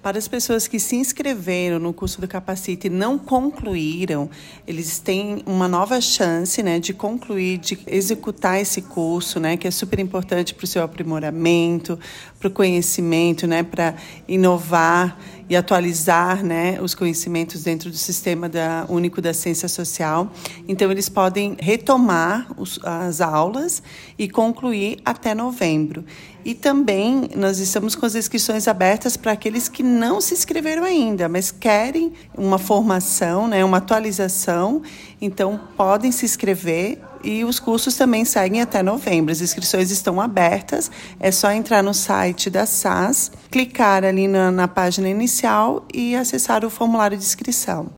Para as pessoas que se inscreveram no curso do Capacite e não concluíram, eles têm uma nova chance, né, de concluir, de executar esse curso, né, que é super importante para o seu aprimoramento, para o conhecimento, né, para inovar e atualizar, né, os conhecimentos dentro do sistema único da ciência social. Então, eles podem retomar as aulas e concluir até novembro. E também nós estamos com as inscrições abertas para aqueles que não se inscreveram ainda, mas querem uma formação, né, uma atualização. Então, podem se inscrever e os cursos também seguem até novembro. As inscrições estão abertas, é só entrar no site da SAS, clicar ali na página inicial e acessar o formulário de inscrição.